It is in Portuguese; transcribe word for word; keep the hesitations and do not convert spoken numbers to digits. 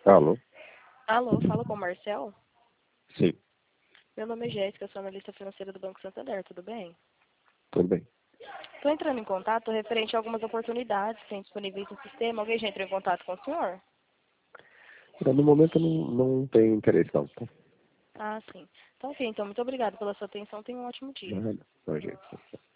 Alô? Alô, fala com o Marcel? Sim, Meu nome é Jéssica, sou analista financeira do Banco Santander, tudo bem? tudo bem. Estou entrando em contato referente a algumas oportunidades que tem disponíveis no sistema. Alguém já entrou em contato com o senhor? No momento eu não, não tenho interesse não, tá? Ah, sim. Então, ok, então, muito obrigada pela sua atenção. Tenha um ótimo dia. Nada, não, gente.